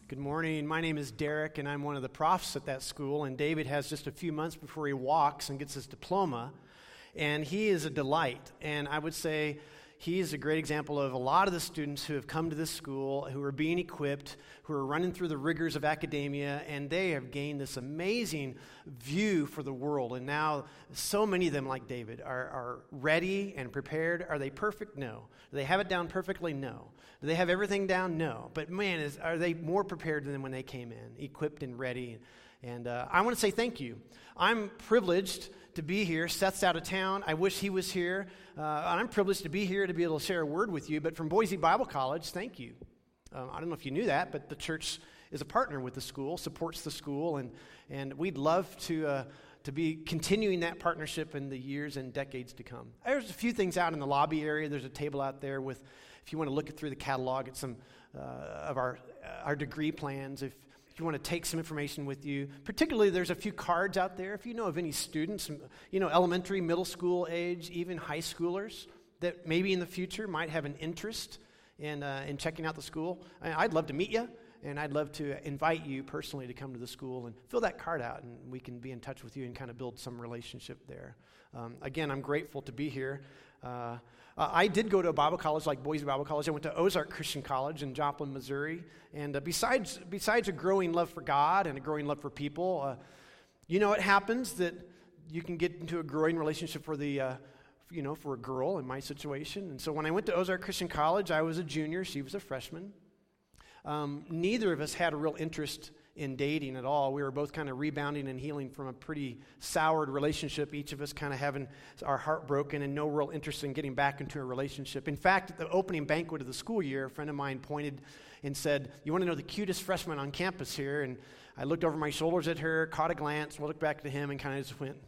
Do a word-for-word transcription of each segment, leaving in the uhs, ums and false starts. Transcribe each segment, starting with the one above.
Good morning. My name is Derek, and I'm one of the profs at that school, and David has just a few months before he walks and gets his diploma, and he is a delight, and I would say he is a great example of a lot of the students who have come to this school, who are being equipped, who are running through the rigors of academia, and they have gained this amazing view for the world, and now so many of them, like David, are, are ready and prepared. Are they perfect? No. Do they have it down perfectly? No. Do they have everything down? No. But man, is, are they more prepared than when they came in, equipped and ready? And uh, I want to say thank you. I'm privileged to be here. Seth's out of town. I wish he was here. Uh, I'm privileged to be here to be able to share a word with you. But from Boise Bible College, thank you. Um, I don't know if you knew that, but the church is a partner with the school, supports the school, and and we'd love to uh, to be continuing that partnership in the years and decades to come. There's a few things out in the lobby area. There's a table out there with, if you want to look through the catalog at some uh, of our uh, our degree plans, if If you want to take some information with you. Particularly, there's a few cards out there. If you know of any students, you know, elementary, middle school age, even high schoolers that maybe in the future might have an interest in uh, in checking out the school, I'd love to meet you, and I'd love to invite you personally to come to the school and fill that card out, and we can be in touch with you and kind of build some relationship there. Um, again, I'm grateful to be here. Uh, Uh, I did go to a Bible college like Boise Bible College. I went to Ozark Christian College in Joplin, Missouri. And uh, besides besides a growing love for God and a growing love for people, uh, you know, it happens that you can get into a growing relationship for the, uh, you know, for a girl in my situation. And so when I went to Ozark Christian College, I was a junior. She was a freshman. Um, neither of us had a real interest in dating at all. We were both kind of rebounding and healing from a pretty soured relationship, each of us kind of having our heart broken and no real interest in getting back into a relationship. In fact, at the opening banquet of the school year, a friend of mine pointed and said, "You want to know the cutest freshman on campus here?" And I looked over my shoulders at her, caught a glance, looked back to him, and kind of just went,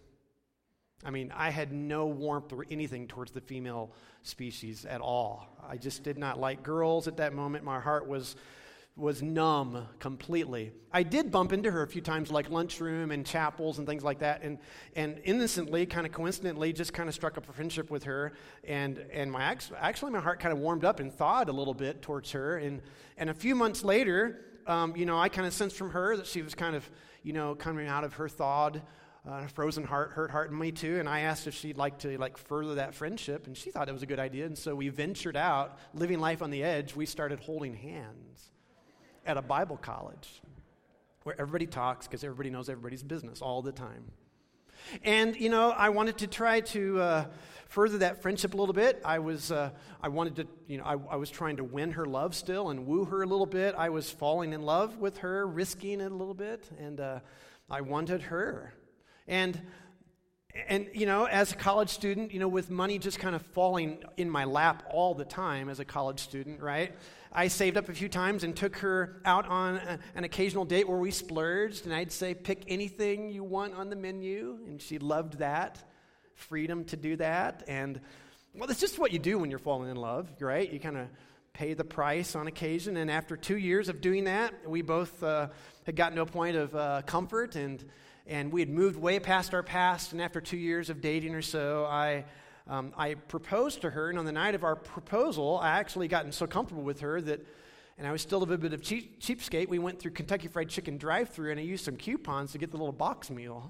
I mean, I had no warmth or anything towards the female species at all. I just did not like girls at that moment. My heart was was numb completely. I did bump into her a few times, like lunchroom and chapels and things like that, and and innocently, kind of coincidentally, just kind of struck up a friendship with her, and and my actually my heart kind of warmed up and thawed a little bit towards her, and and a few months later, um, you know, I kind of sensed from her that she was kind of, you know, coming out of her thawed, uh, frozen heart, hurt heart, and me too, and I asked if she'd like to like further that friendship, and she thought it was a good idea, and so we ventured out, living life on the edge. We started holding hands at a Bible college where everybody talks because everybody knows everybody's business all the time. And, you know, I wanted to try to uh, further that friendship a little bit. I was, uh, I wanted to, you know, I, I was trying to win her love still and woo her a little bit. I was falling in love with her, risking it a little bit, and uh, I wanted her. And And, you know, as a college student, you know, with money just kind of falling in my lap all the time as a college student, right? I saved up a few times and took her out on a, an occasional date where we splurged, and I'd say, pick anything you want on the menu, and she loved that, freedom to do that. And, well, that's just what you do when you're falling in love, right? You kind of pay the price on occasion, and after two years of doing that, we both uh, had gotten to a point of uh, comfort, and And we had moved way past our past, and after two years of dating or so, I um, I proposed to her, and on the night of our proposal, I actually gotten so comfortable with her that, and I was still a little bit of cheap, cheapskate, we went through Kentucky Fried Chicken drive-thru, and I used some coupons to get the little box meal.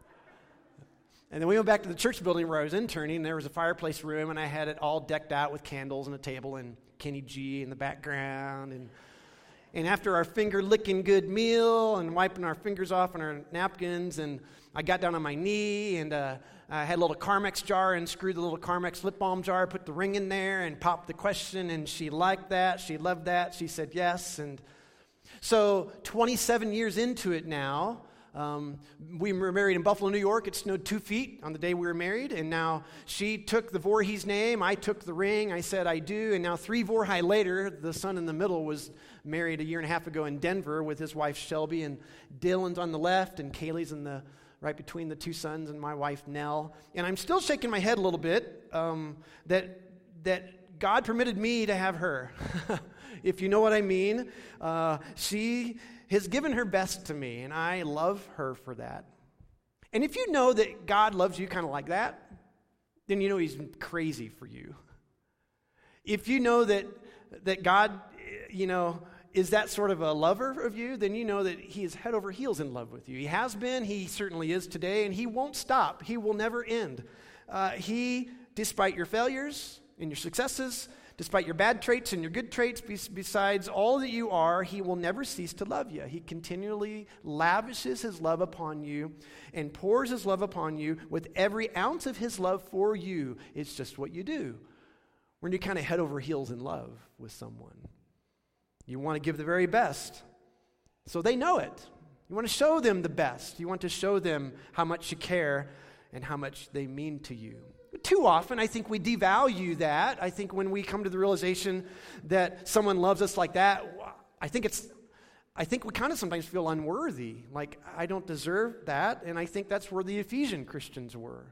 And then we went back to the church building where I was interning, and there was a fireplace room, and I had it all decked out with candles and a table, and Kenny G in the background, and And after our finger-licking good meal and wiping our fingers off on our napkins, and I got down on my knee, and uh, I had a little Carmex jar and screwed the little Carmex lip balm jar, put the ring in there, and popped the question, and she liked that. She loved that. She said yes. And so twenty-seven years into it now, um, we were married in Buffalo, New York. It snowed two feet on the day we were married, and now she took the Voorhees name. I took the ring. I said I do, and now three Voorhees later, the son in the middle was married a year and a half ago in Denver with his wife Shelby, and Dylan's on the left, and Kaylee's in the right between the two sons, and my wife Nell. And I'm still shaking my head a little bit um, that that God permitted me to have her, if you know what I mean. Uh, she has given her best to me, and I love her for that. And if you know that God loves you kind of like that, then you know He's crazy for you. If you know that that God, you know, is that sort of a lover of you, then you know that he is head over heels in love with you. He has been, he certainly is today, and he won't stop. He will never end. Uh, he, despite your failures and your successes, despite your bad traits and your good traits, besides all that you are, he will never cease to love you. He continually lavishes his love upon you and pours his love upon you with every ounce of his love for you. It's just what you do when you're kind of head over heels in love with someone. You want to give the very best, so they know it. You want to show them the best. You want to show them how much you care and how much they mean to you. Too often, I think we devalue that. I think when we come to the realization that someone loves us like that, I think it's, I think we kind of sometimes feel unworthy, like I don't deserve that, and I think that's where the Ephesian Christians were.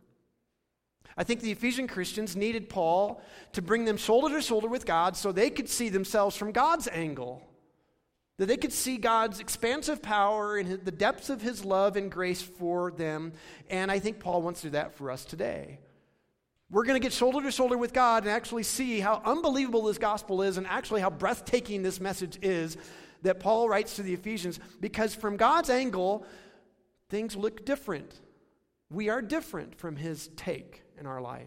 I think the Ephesian Christians needed Paul to bring them shoulder to shoulder with God so they could see themselves from God's angle, that they could see God's expansive power and the depths of his love and grace for them, and I think Paul wants to do that for us today. We're going to get shoulder to shoulder with God and actually see how unbelievable this gospel is and actually how breathtaking this message is that Paul writes to the Ephesians, because from God's angle, things look different. We are different from his take in our life.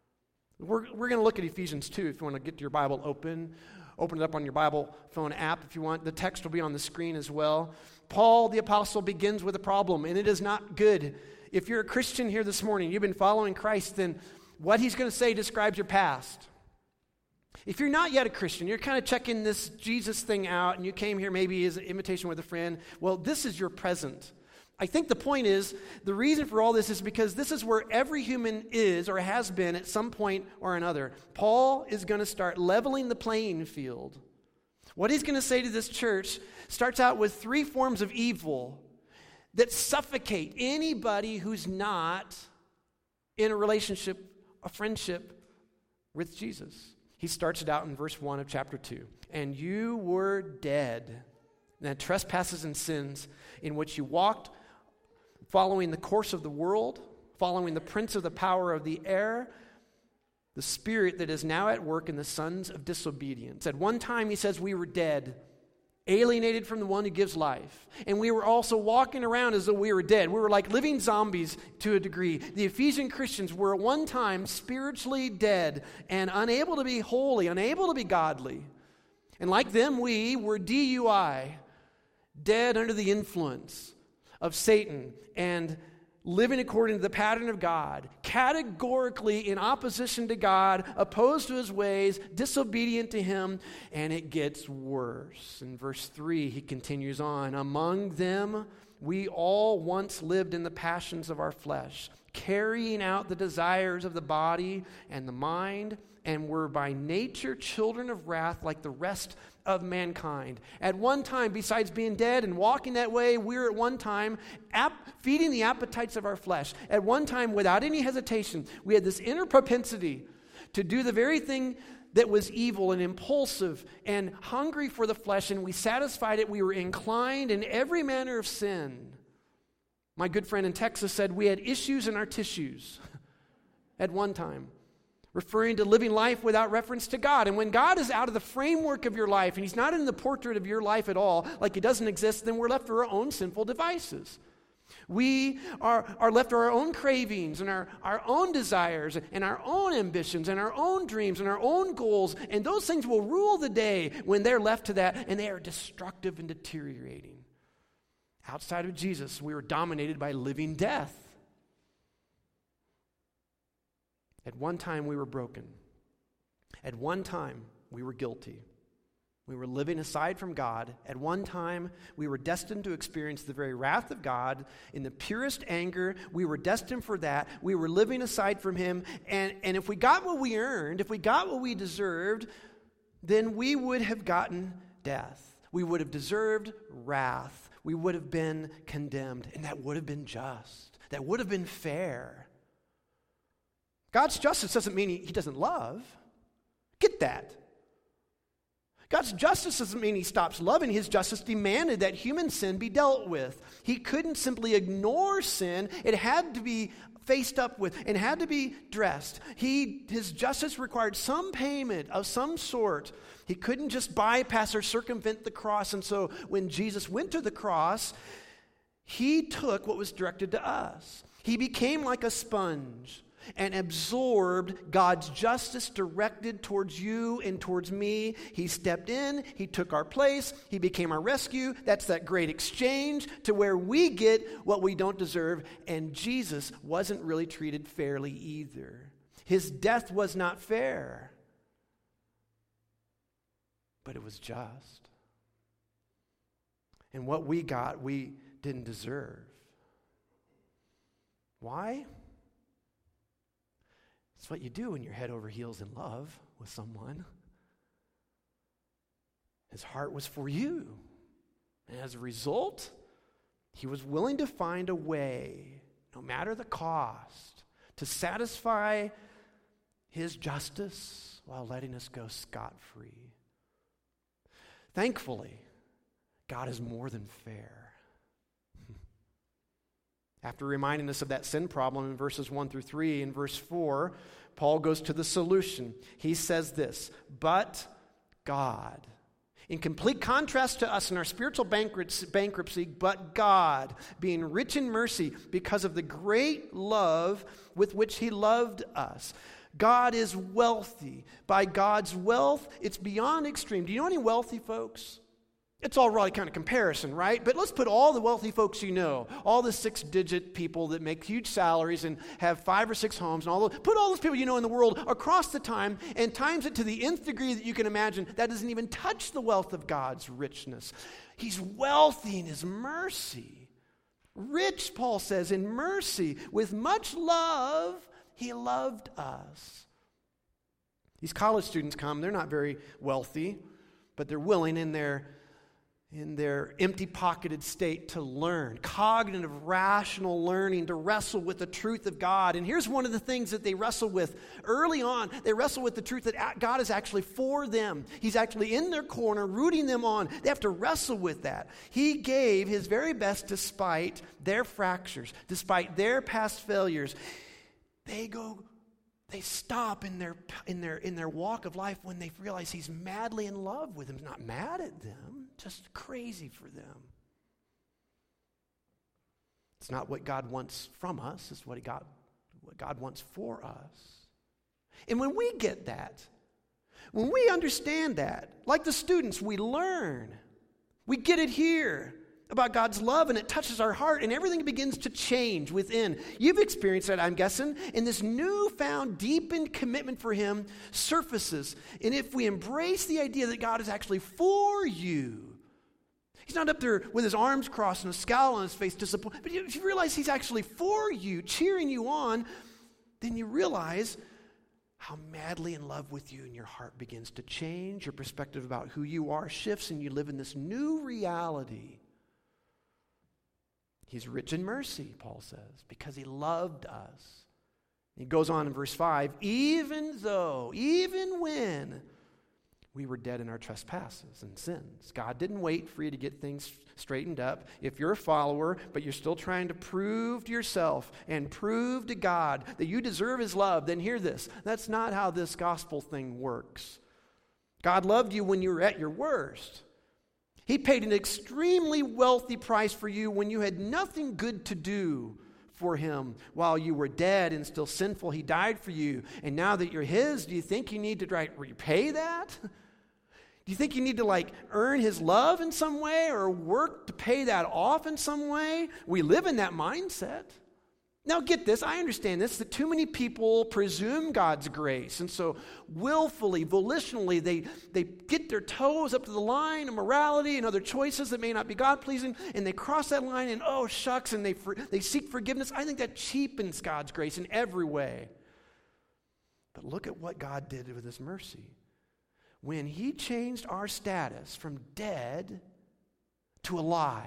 We're, we're going to look at Ephesians two if you want to get your Bible open. Open it up on your Bible phone app if you want. The text will be on the screen as well. Paul, the apostle, begins with a problem, and it is not good. If you're a Christian here this morning, you've been following Christ, then what he's going to say describes your past. If you're not yet a Christian, you're kind of checking this Jesus thing out, and you came here maybe as an invitation with a friend, well, this is your present. I think the point is, the reason for all this is because this is where every human is or has been at some point or another. Paul is going to start leveling the playing field. What he's going to say to this church starts out with three forms of evil that suffocate anybody who's not in a relationship, a friendship with Jesus. He starts it out in verse one of chapter two. And you were dead in the trespasses and sins in which you walked, following the course of the world, following the prince of the power of the air, the spirit that is now at work in the sons of disobedience. At one time, he says, we were dead, alienated from the one who gives life. And we were also walking around as though we were dead. We were like living zombies to a degree. The Ephesian Christians were at one time spiritually dead and unable to be holy, unable to be godly. And like them, we were D U I, dead under the influence of Satan and living according to the pattern of God, categorically in opposition to God, opposed to his ways, disobedient to him, and it gets worse. In verse three, he continues on, among them we all once lived in the passions of our flesh, carrying out the desires of the body and the mind, and were by nature children of wrath like the rest of mankind. At one time, besides being dead and walking that way, we were at one time ap- feeding the appetites of our flesh. At one time, without any hesitation, we had this inner propensity to do the very thing that was evil and impulsive and hungry for the flesh, and we satisfied it. We were inclined in every manner of sin. My good friend in Texas said we had issues in our tissues at one time, referring to living life without reference to God. And when God is out of the framework of your life, and he's not in the portrait of your life at all, like he doesn't exist, then we're left to our own sinful devices. We are, are left to our own cravings and our, our own desires and our own ambitions and our own dreams and our own goals, and those things will rule the day when they're left to that, and they are destructive and deteriorating. Outside of Jesus, we were dominated by living death. At one time, we were broken. At one time, we were guilty. We were living aside from God. At one time, we were destined to experience the very wrath of God in the purest anger. We were destined for that. We were living aside from him. And, and if we got what we earned, if we got what we deserved, then we would have gotten death. We would have deserved wrath. We would have been condemned. And that would have been just. That would have been fair. God's justice doesn't mean he, he doesn't love. Get that. God's justice doesn't mean he stops loving. His justice demanded that human sin be dealt with. He couldn't simply ignore sin. It had to be faced up with and had to be dressed. He, his justice required some payment of some sort. He couldn't just bypass or circumvent the cross. And so when Jesus went to the cross, he took what was directed to us. He became like a sponge and absorbed God's justice directed towards you and towards me. He stepped in, he took our place, he became our rescue. That's that great exchange to where we get what we don't deserve. And Jesus wasn't really treated fairly either. His death was not fair, but it was just. And what we got, we didn't deserve. Why? It's what you do when you're head over heels in love with someone. His heart was for you. And as a result, he was willing to find a way, no matter the cost, to satisfy his justice while letting us go scot-free. Thankfully, God is more than fair. After reminding us of that sin problem in verses one through three, in verse four, Paul goes to the solution. He says this, but God. In complete contrast to us in our spiritual bankruptcy, but God, being rich in mercy because of the great love with which he loved us. God is wealthy. By God's wealth, it's beyond extreme. Do you know any wealthy folks? It's all really kind of comparison, right? But let's put all the wealthy folks you know, all the six-digit people that make huge salaries and have five or six homes, and all those, put all those people you know in the world across the time and times it to the nth degree that you can imagine. That doesn't even touch the wealth of God's richness. He's wealthy in his mercy. Rich, Paul says, in mercy. With much love, he loved us. These college students come, they're not very wealthy, but they're willing in their in their empty-pocketed state to learn, cognitive, rational learning, to wrestle with the truth of God. And here's one of the things that they wrestle with early on. They wrestle with the truth that God is actually for them. He's actually in their corner, rooting them on. They have to wrestle with that. He gave his very best despite their fractures, despite their past failures. They go... They stop in their in their in their walk of life when they realize he's madly in love with them. He's not mad at them, just crazy for them. It's not what God wants from us, it's what he got what God wants for us. And when we get that, when we understand that, like the students, we learn. We get it here about God's love, and it touches our heart, and everything begins to change within. You've experienced that, I'm guessing, and this newfound, deepened commitment for him surfaces. And if we embrace the idea that God is actually for you, he's not up there with his arms crossed and a scowl on his face, disappointed, but if you realize he's actually for you, cheering you on, then you realize how madly in love with you, and your heart begins to change. Your perspective about who you are shifts, and you live in this new reality. He's rich in mercy, Paul says, because he loved us. He goes on in verse five, even though, even when we were dead in our trespasses and sins. God didn't wait for you to get things straightened up. If you're a follower, but you're still trying to prove to yourself and prove to God that you deserve his love, then hear this. That's not how this gospel thing works. God loved you when you were at your worst. He paid an extremely wealthy price for you when you had nothing good to do for him. While you were dead and still sinful, he died for you. And now that you're his, do you think you need to like, repay that? Do you think you need to like earn his love in some way or work to pay that off in some way? We live in that mindset. Now get this, I understand this, that too many people presume God's grace. And so willfully, volitionally, they, they get their toes up to the line of morality and other choices that may not be God-pleasing, and they cross that line and oh shucks, and they, for, they seek forgiveness. I think that cheapens God's grace in every way. But look at what God did with his mercy. When he changed our status from dead to alive,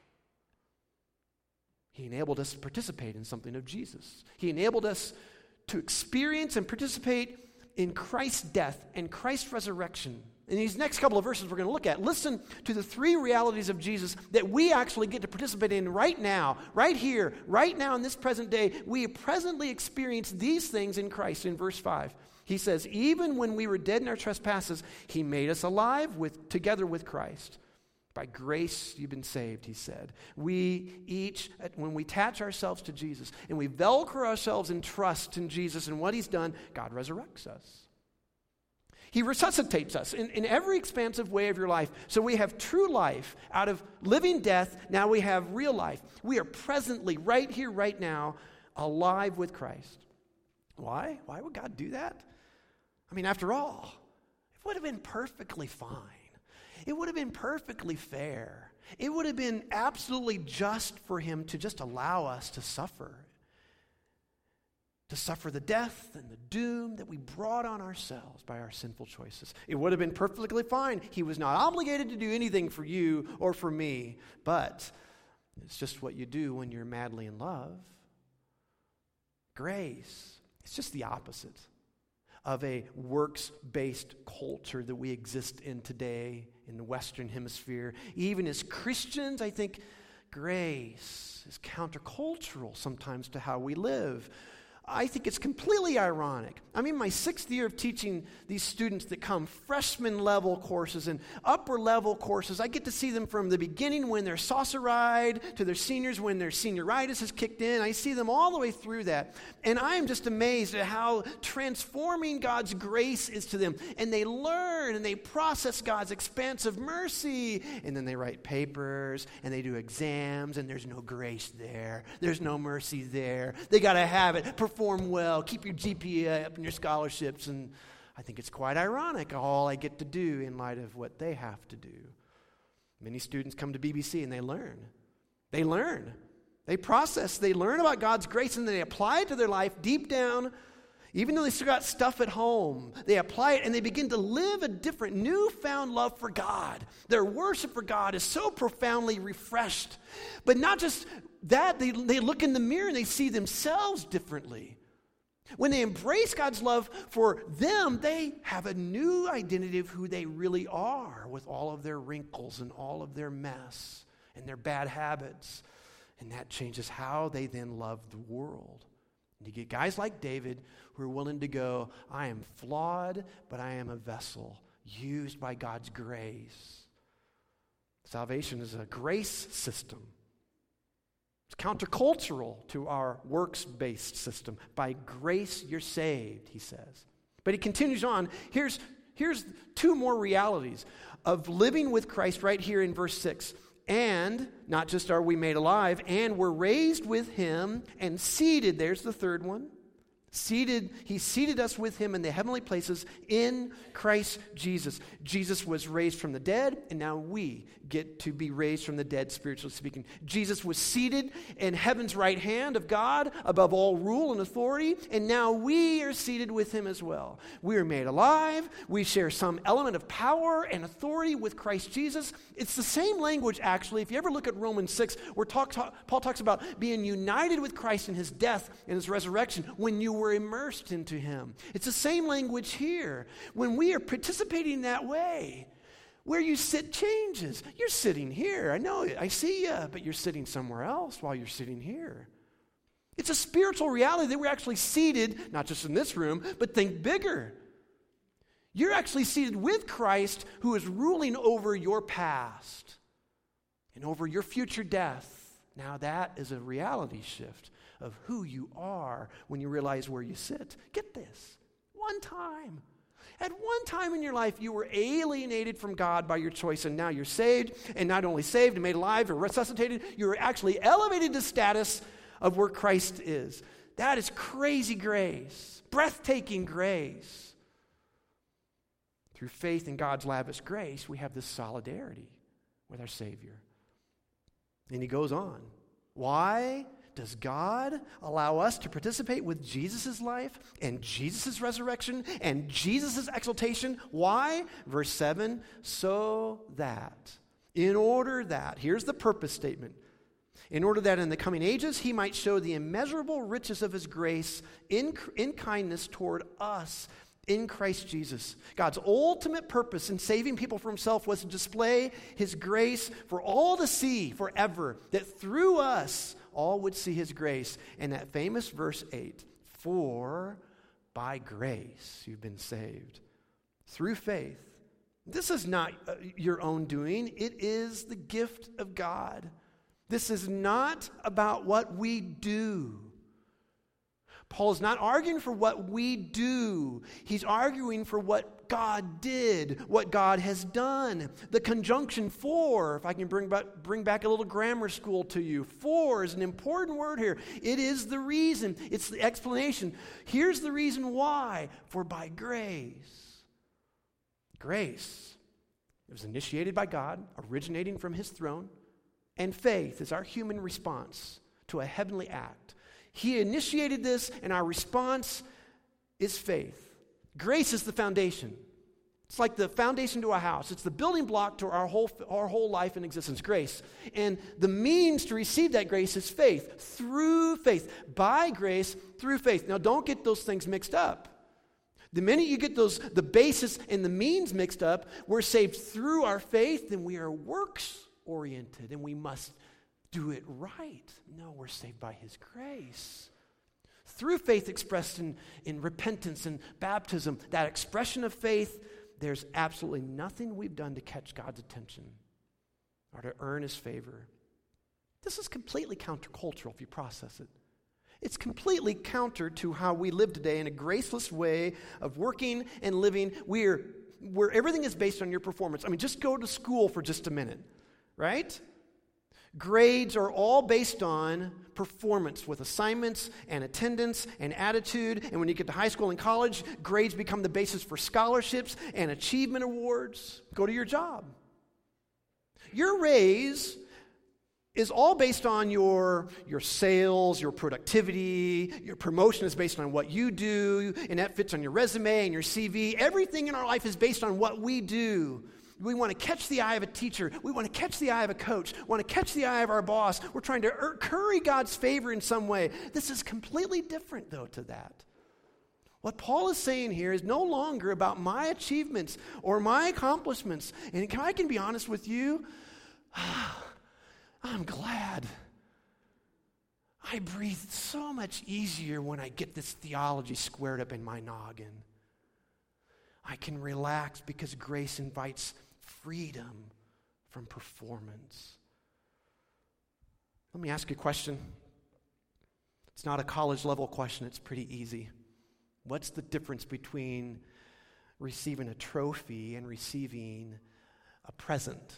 he enabled us to participate in something of Jesus. He enabled us to experience and participate in Christ's death and Christ's resurrection. In these next couple of verses we're going to look at, listen to the three realities of Jesus that we actually get to participate in right now, right here, right now in this present day. We presently experience these things in Christ in verse five. He says, even when we were dead in our trespasses, he made us alive with together with Christ. By grace you've been saved, he said. We each, when we attach ourselves to Jesus and we velcro ourselves in trust in Jesus and what he's done, God resurrects us. He resuscitates us in, in every expansive way of your life. So we have true life out of living death. Now we have real life. We are presently, right here, right now, alive with Christ. Why? Why would God do that? I mean, after all, it would have been perfectly fine. It would have been perfectly fair. It would have been absolutely just for him to just allow us to suffer. To suffer the death and the doom that we brought on ourselves by our sinful choices. It would have been perfectly fine. He was not obligated to do anything for you or for me, but it's just what you do when you're madly in love. Grace, it's just the opposite of a works-based culture that we exist in today in the Western Hemisphere. Even as Christians, I think grace is countercultural sometimes to how we live. I think it's completely ironic. I'm in my sixth year of teaching these students that come freshman level courses and upper level courses. I get to see them from the beginning when they're sauceride to their seniors when their senioritis has kicked in. I see them all the way through that. And I am just amazed at how transforming God's grace is to them. And they learn and they process God's expansive mercy. And then they write papers and they do exams and there's no grace there. There's no mercy there. They got to have it. Perform well, keep your G P A up in your scholarships, and I think it's quite ironic all I get to do in light of what they have to do. Many students come to B B C and they learn. They learn. They process. They learn about God's grace and they apply it to their life deep down. Even though they still got stuff at home, they apply it and they begin to live a different, newfound love for God. Their worship for God is so profoundly refreshed. But not just that, they, they look in the mirror and they see themselves differently. When they embrace God's love for them, they have a new identity of who they really are with all of their wrinkles and all of their mess and their bad habits. And that changes how they then love the world. And you get guys like David who are willing to go, I am flawed, but I am a vessel used by God's grace. Salvation is a grace system. It's countercultural to our works-based system. By grace you're saved, he says. But he continues on. Here's, here's two more realities of living with Christ right here in verse six. And not just are we made alive, and we're raised with him and seated. There's the third one. Seated, he seated us with him in the heavenly places in Christ Jesus. Jesus was raised from the dead, and now we get to be raised from the dead, spiritually speaking. Jesus was seated in heaven's right hand of God above all rule and authority, and now we are seated with him as well. We are made alive. We share some element of power and authority with Christ Jesus. It's the same language, actually. If you ever look at Romans six, where talk, talk, Paul talks about being united with Christ in his death and his resurrection when you were immersed into him. It's the same language here. When we are participating that way, where you sit changes. You're sitting here. I know, I see you, but you're sitting somewhere else while you're sitting here. It's a spiritual reality that we're actually seated, not just in this room, but think bigger. You're actually seated with Christ, who is ruling over your past and over your future death. Now that is a reality shift of who you are when you realize where you sit. Get this. One time. At one time in your life, you were alienated from God by your choice, and now you're saved, and not only saved and made alive or resuscitated, you're actually elevated to status of where Christ is. That is crazy grace, breathtaking grace. Through faith in God's lavish grace, we have this solidarity with our Savior. And he goes on. Why does God allow us to participate with Jesus' life and Jesus' resurrection and Jesus' exaltation? Why? Verse seven, so that, in order that, here's the purpose statement, in order that in the coming ages he might show the immeasurable riches of his grace in, in kindness toward us in Christ Jesus. God's ultimate purpose in saving people for himself was to display his grace for all to see forever, that through us all would see his grace. And that famous verse eight, for By grace, you've been saved through faith. This is not uh, your own doing. It is the gift of God. This is not about what we do. Paul is not arguing for what we do. He's arguing for what God did, what God has done. The conjunction for, if I can bring back, bring back a little grammar school to you, for is an important word here. It is the reason. It's the explanation. Here's the reason why. For by grace. Grace. It was initiated by God, originating from his throne. And faith is our human response to a heavenly act. He initiated this, and our response is faith. Grace is the foundation. It's like the foundation to a house. It's the building block to our whole, our whole life and existence, grace. And the means to receive that grace is faith, through faith, by grace, through faith. Now, don't get those things mixed up. The minute you get those, the basis and the means mixed up, we're saved through our faith, and we are works-oriented, and we must do it right. No, we're saved by his grace. Through faith expressed in, in repentance and baptism, that expression of faith, there's absolutely nothing we've done to catch God's attention or to earn his favor. This is completely countercultural if you process it. It's completely counter to how we live today in a graceless way of working and living. We're, where everything is based on your performance. I mean, just go to school for just a minute, right? Grades are all based on performance with assignments and attendance and attitude. And when you get to high school and college, grades become the basis for scholarships and achievement awards. Go to your job. Your raise is all based on your, your sales, your productivity. Your promotion is based on what you do, and that fits on your resume and your C V. Everything in our life is based on what we do. We want to catch the eye of a teacher. We want to catch the eye of a coach. We want to catch the eye of our boss. We're trying to er- curry God's favor in some way. This is completely different, though, to that. What Paul is saying here is no longer about my achievements or my accomplishments. And can, I can be honest with you, I'm glad. I breathe so much easier when I get this theology squared up in my noggin. I can relax because grace invites freedom from performance. Let me ask you a question. It's not a college level question, it's pretty easy. What's the difference between receiving a trophy and receiving a present?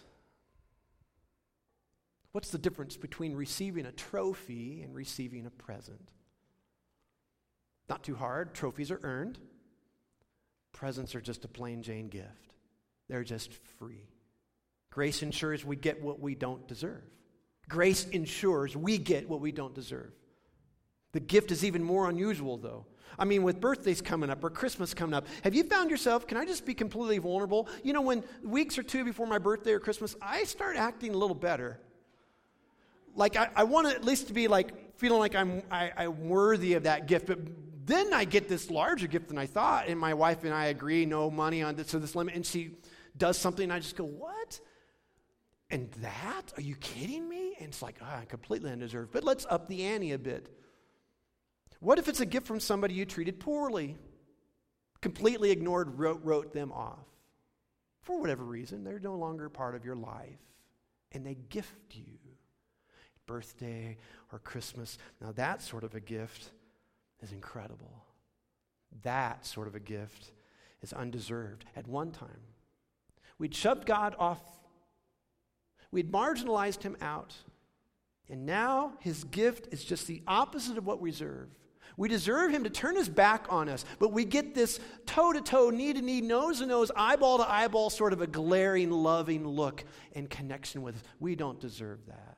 What's the difference between receiving a trophy and receiving a present? Not too hard. Trophies are earned. Presents are just a plain Jane gift. They're just free. Grace ensures we get what we don't deserve. Grace ensures we get what we don't deserve. The gift is even more unusual, though. I mean, with birthdays coming up or Christmas coming up, have you found yourself, can I just be completely vulnerable? You know, when weeks or two before my birthday or Christmas, I start acting a little better. Like, I, I want to at least to be like, feeling like I'm, I, I'm worthy of that gift, but then I get this larger gift than I thought, and my wife and I agree, no money on this, so this limit, and she does something, and I just go, what? And that? Are you kidding me? And it's like, ah, oh, completely undeserved. But let's up the ante a bit. What if it's a gift from somebody you treated poorly, completely ignored, wrote, wrote them off? For whatever reason, they're no longer part of your life, and they gift you. Birthday or Christmas. Now that sort of a gift is incredible. That sort of a gift is undeserved. At one time, we'd shoved God off. We'd marginalized him out. And now his gift is just the opposite of what we deserve. We deserve him to turn his back on us, but we get this toe-to-toe, knee-to-knee, nose-to-nose, eyeball-to-eyeball sort of a glaring, loving look and connection with us. We don't deserve that.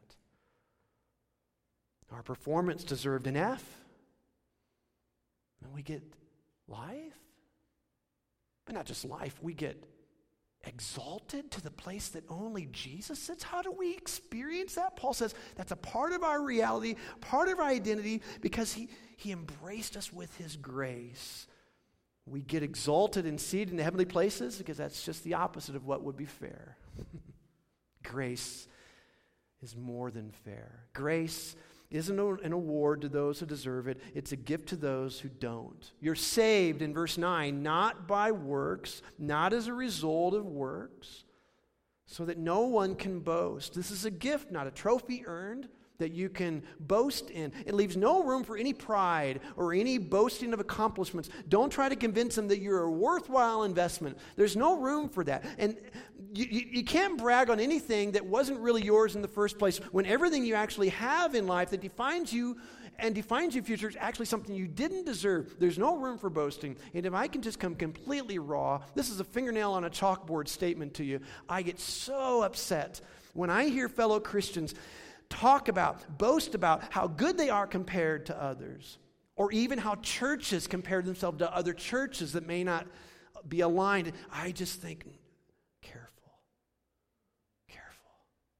Our performance deserved an F. And we get life. But not just life, we get exalted to the place that only Jesus sits. How do we experience that? Paul says that's a part of our reality, part of our identity, because he, he embraced us with his grace. We get exalted and seated in the heavenly places because that's just the opposite of what would be fair. Grace is more than fair. Grace isn't an award to those who deserve it. It's a gift to those who don't. You're saved, in verse nine, not by works, not as a result of works, so that no one can boast. This is a gift, not a trophy earned, that you can boast in. It leaves no room for any pride or any boasting of accomplishments. Don't try to convince them that you're a worthwhile investment. There's no room for that. And you, you, you can't brag on anything that wasn't really yours in the first place, when everything you actually have in life that defines you and defines your future is actually something you didn't deserve. There's no room for boasting. And if I can just come completely raw, this is a fingernail on a chalkboard statement to you. I get so upset when I hear fellow Christians talk about, boast about how good they are compared to others, or even how churches compare themselves to other churches that may not be aligned. I just think, careful, careful.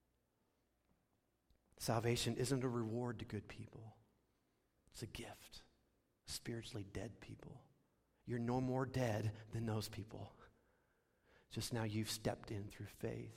Salvation isn't a reward to good people. It's a gift. Spiritually dead people. You're no more dead than those people. Just now you've stepped in through faith.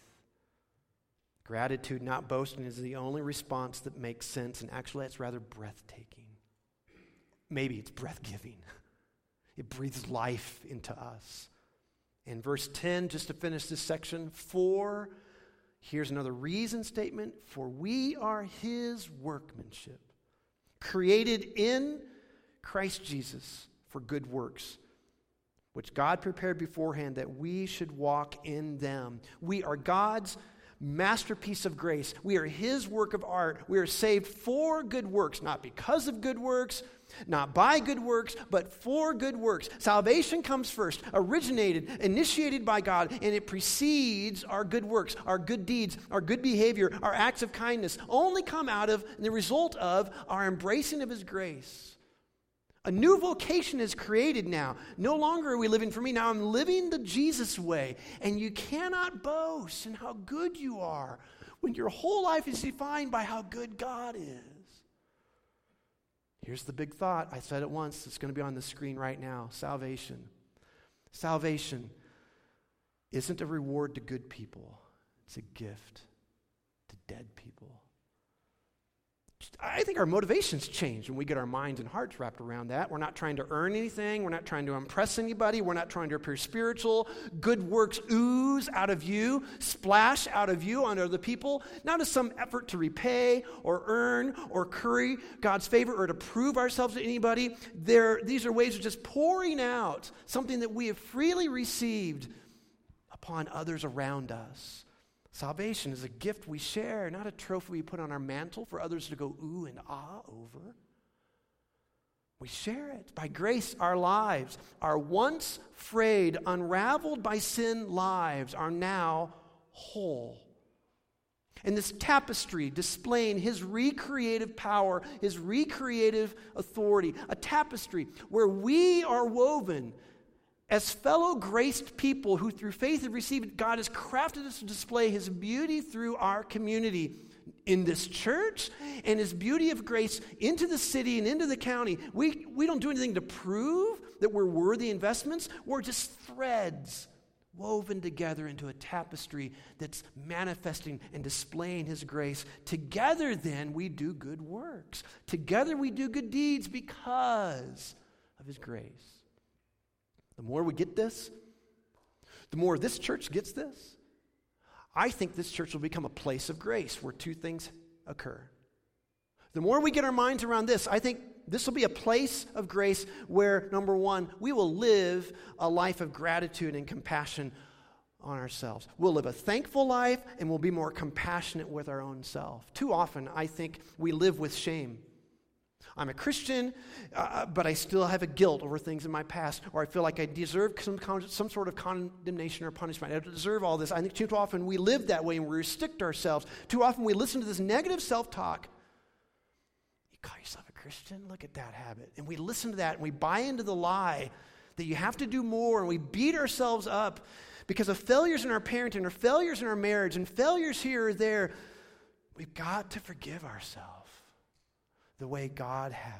Gratitude, not boasting, is the only response that makes sense, and actually it's rather breathtaking. Maybe it's breath-giving. It breathes life into us. In verse ten, just to finish this section, for, here's another reason statement, for we are his workmanship, created in Christ Jesus for good works, which God prepared beforehand that we should walk in them. We are God's masterpiece of grace. We are his work of art. We are saved for good works, not because of good works, not by good works, but for good works. Salvation comes first, originated, initiated by God, and it precedes our good works, our good deeds, our good behavior, our acts of kindness, only come out of the result of our embracing of his grace. A new vocation is created now. No longer are we living for me. Now I'm living the Jesus way. And you cannot boast in how good you are when your whole life is defined by how good God is. Here's the big thought. I said it once. It's going to be on the screen right now. Salvation. Salvation isn't a reward to good people. It's a gift to dead people. I think our motivations change when we get our minds and hearts wrapped around that. We're not trying to earn anything. We're not trying to impress anybody. We're not trying to appear spiritual. Good works ooze out of you, splash out of you on other people, not as some effort to repay or earn or curry God's favor or to prove ourselves to anybody. They're, these are ways of just pouring out something that we have freely received upon others around us. Salvation is a gift we share, not a trophy we put on our mantle for others to go ooh and ah over. We share it. By grace, our lives, our once frayed, unraveled by sin lives, are now whole. And this tapestry displaying his recreative power, his recreative authority, a tapestry where we are woven as fellow graced people who through faith have received it. God has crafted us to display his beauty through our community in this church and his beauty of grace into the city and into the county. We, we don't do anything to prove that we're worthy investments. We're just threads woven together into a tapestry that's manifesting and displaying his grace. Together then we do good works. Together we do good deeds because of his grace. The more we get this, the more this church gets this, I think this church will become a place of grace where two things occur. The more we get our minds around this, I think this will be a place of grace where, number one, we will live a life of gratitude and compassion on ourselves. We'll live a thankful life and we'll be more compassionate with our own self. Too often, I think we live with shame. I'm a Christian, uh, but I still have a guilt over things in my past, or I feel like I deserve some, con- some sort of condemnation or punishment. I deserve all this. I think too often we live that way and we restrict ourselves. Too often we listen to this negative self-talk. You call yourself a Christian? Look at that habit. And we listen to that and we buy into the lie that you have to do more, and we beat ourselves up because of failures in our parenting or failures in our marriage and failures here or there. We've got to forgive ourselves the way God has.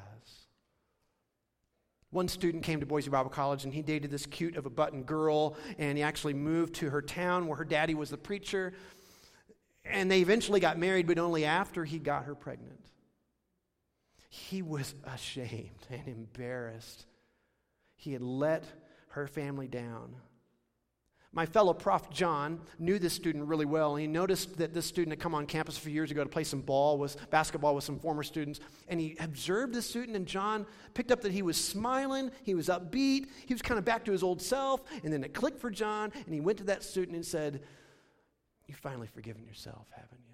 One student came to Boise Bible College and he dated this cute of a button girl, and he actually moved to her town where her daddy was the preacher, and they eventually got married, but only after he got her pregnant. He was ashamed and embarrassed. He had let her family down. My fellow prof, John, knew this student really well, and he noticed that this student had come on campus a few years ago to play some ball, with basketball with some former students, and he observed this student, and John picked up that he was smiling, he was upbeat, he was kind of back to his old self, and then it clicked for John, and he went to that student and said, "You've finally forgiven yourself, haven't you?"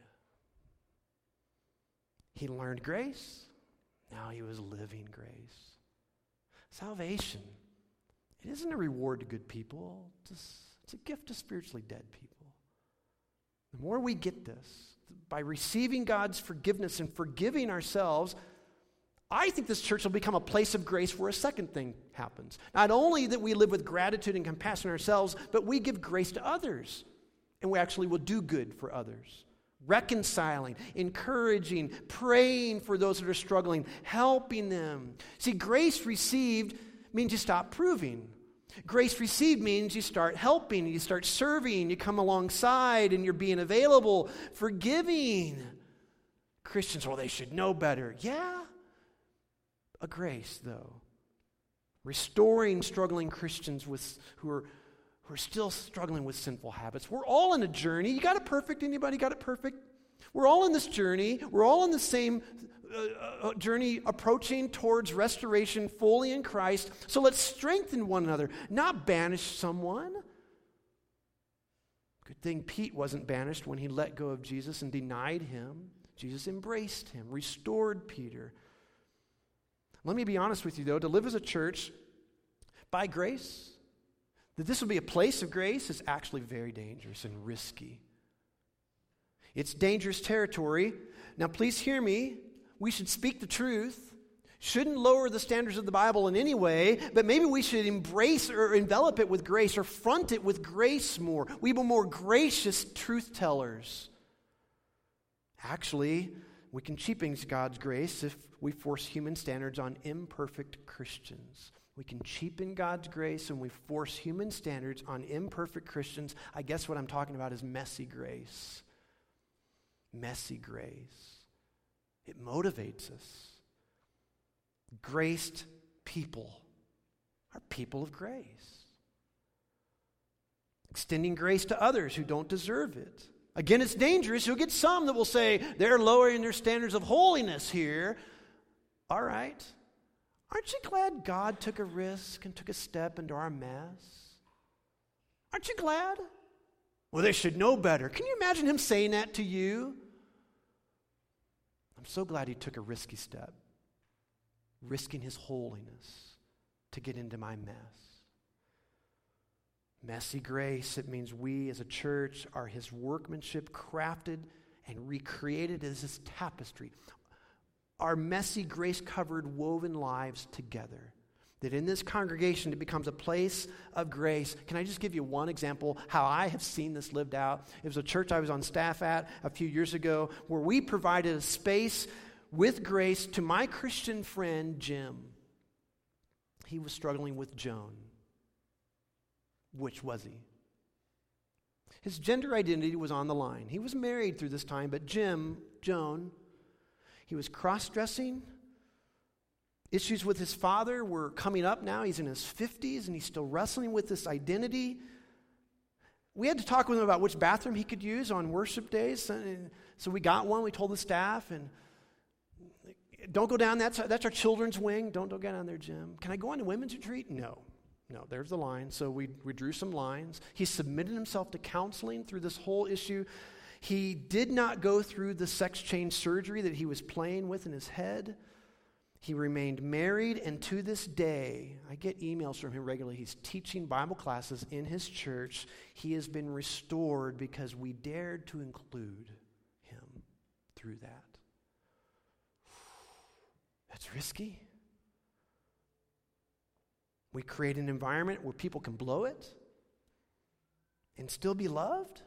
He learned grace. Now he was living grace. Salvation, it isn't a reward to good people. It's, it's a gift to spiritually dead people. The more we get this, by receiving God's forgiveness and forgiving ourselves, I think this church will become a place of grace where a second thing happens. Not only that we live with gratitude and compassion ourselves, but we give grace to others. And we actually will do good for others. Reconciling, encouraging, praying for those that are struggling, helping them. See, grace received means you stop proving. Grace received means you start helping, you start serving, you come alongside, and you're being available, forgiving. Christians, well, they should know better. Yeah, a grace, though. Restoring struggling Christians with who are who are still struggling with sinful habits. We're all in a journey. You got it perfect? Anybody got it perfect? We're all in this journey. We're all in the same uh, uh, journey approaching towards restoration fully in Christ. So let's strengthen one another, not banish someone. Good thing Pete wasn't banished when he let go of Jesus and denied him. Jesus embraced him, restored Peter. Let me be honest with you, though. To live as a church by grace, that this will be a place of grace, is actually very dangerous and risky. It's dangerous territory. Now, please hear me. We should speak the truth. Shouldn't lower the standards of the Bible in any way, but maybe we should embrace or envelop it with grace or front it with grace more. We be more gracious truth tellers. Actually, we can cheapen God's grace if we force human standards on imperfect Christians. We can cheapen God's grace and we force human standards on imperfect Christians. I guess what I'm talking about is messy grace. Messy grace. It motivates us. Graced people are people of grace. Extending grace to others who don't deserve it. Again, it's dangerous. You'll get some that will say they're lowering their standards of holiness here. All right. Aren't you glad God took a risk and took a step into our mess? Aren't you glad? Well, they should know better. Can you imagine him saying that to you? I'm so glad he took a risky step, risking his holiness to get into my mess. Messy grace, it means we as a church are his workmanship, crafted and recreated as his tapestry. Our messy, grace-covered, woven lives together. That in this congregation, it becomes a place of grace. Can I just give you one example how I have seen this lived out? It was a church I was on staff at a few years ago where we provided a space with grace to my Christian friend, Jim. He was struggling with Joan. Which was he? His gender identity was on the line. He was married through this time, but Jim, Joan, he was cross-dressing. Issues with his father were coming up now. He's in his fifties, and he's still wrestling with this identity. We had to talk with him about which bathroom he could use on worship days. And so we got one. We told the staff, and don't go down. That's, that's our children's wing. Don't, don't go down there, Jim. Can I go on to women's retreat? No. No, there's the line. So we, we drew some lines. He submitted himself to counseling through this whole issue. He did not go through the sex change surgery that he was playing with in his head. He remained married, and to this day, I get emails from him regularly. He's teaching Bible classes in his church. He has been restored because we dared to include him through that. That's risky. We create an environment where people can blow it and still be loved.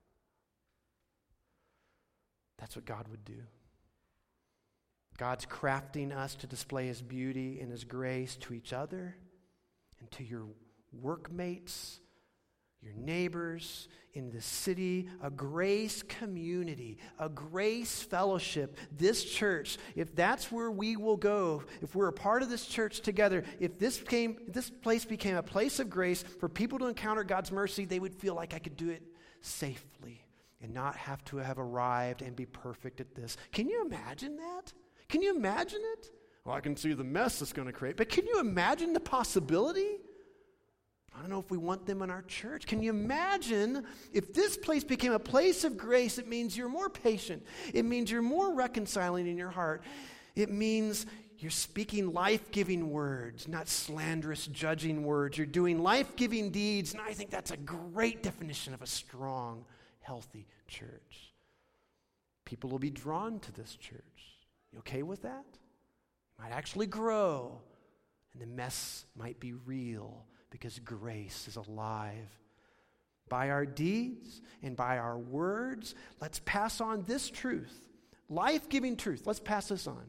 That's what God would do. God's crafting us to display his beauty and his grace to each other and to your workmates, your neighbors, in the city, a grace community, a grace fellowship, this church, if that's where we will go, if we're a part of this church together, if this became, if this place became a place of grace for people to encounter God's mercy, they would feel like I could do it safely and not have to have arrived and be perfect at this. Can you imagine that? Can you imagine it? Well, I can see the mess it's going to create, but can you imagine the possibility? I don't know if we want them in our church. Can you imagine if this place became a place of grace? It means you're more patient. It means you're more reconciling in your heart. It means you're speaking life-giving words, not slanderous, judging words. You're doing life-giving deeds, and I think that's a great definition of a strong, healthy church. People will be drawn to this church. You okay with that? You might actually grow, and the mess might be real, because grace is alive. By our deeds and by our words, let's pass on this truth, life-giving truth. Let's pass this on.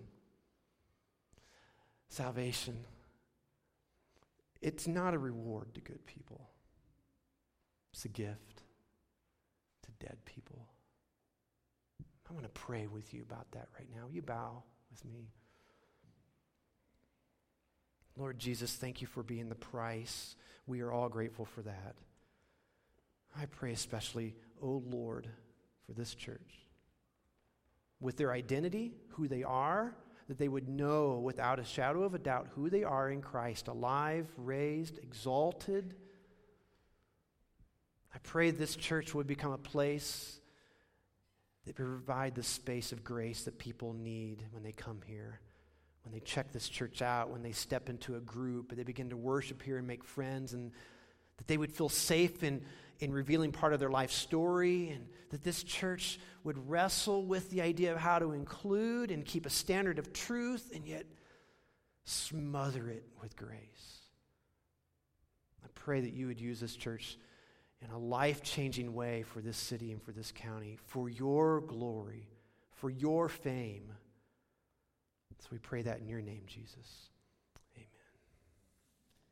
Salvation, it's not a reward to good people. It's a gift to dead people. I want to pray with you about that right now. You bow with me. Lord Jesus, thank you for being the price. We are all grateful for that. I pray especially, oh Lord, for this church. With their identity, who they are, that they would know without a shadow of a doubt who they are in Christ, alive, raised, exalted. I pray this church would become a place that would provide the space of grace that people need when they come here. When they check this church out, when they step into a group, and they begin to worship here and make friends, and that they would feel safe in, in revealing part of their life story, and that this church would wrestle with the idea of how to include and keep a standard of truth, and yet smother it with grace. I pray that you would use this church in a life-changing way for this city and for this county, for your glory, for your fame. So we pray that in your name, Jesus.